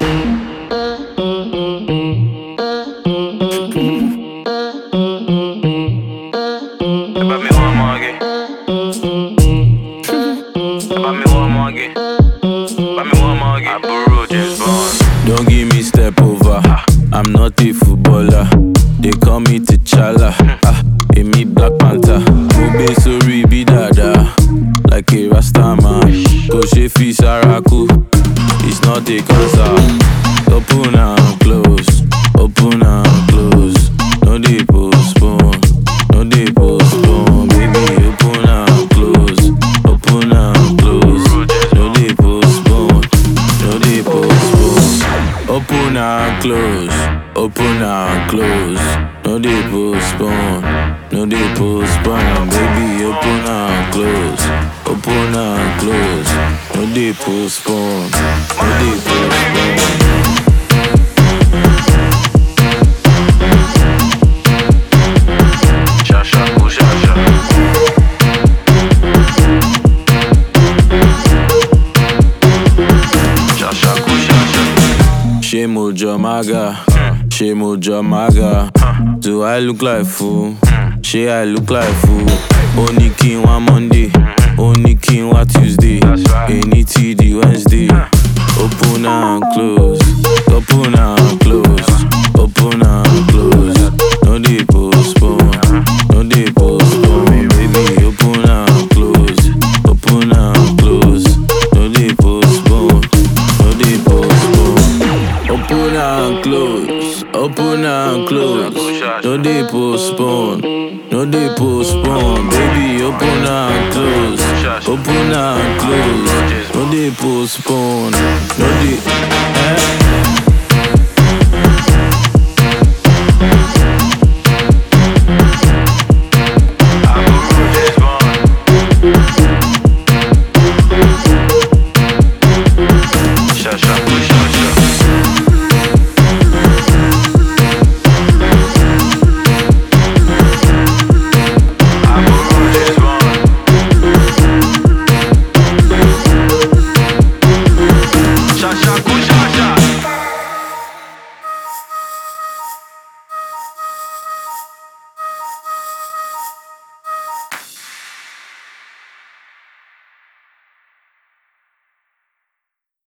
Don't give me step over. I'm not a footballer. They call me T'Challa. Emi Black Panther. Obe sorry be dada. Like a Rasta man. Go shefi Saraku. It's not a cancer. Open and close. Open and close. No dey postpone. No dey postpone. Baby, open and close. Open and close. No dey postpone. No dey postpone. Open and close. Open and close. No dey postpone. No dey postpone. Baby, open and close. Open and close. No dey postpone. No dey postpone. Shemo Jamaga, Shemo Jamaga. Do I look like fool? She I look like fool. Only king one Monday, only king one Tuesday. Any TD Wednesday. Open and close, open and close, open and close. No dey postpone, no dey postpone. Baby, open and close, open and close. No dey postpone, no dey postpone. Open and close, open and close. No dey postpone, no dey postpone. Baby, open and close, open and close. No dey postpone, no dey.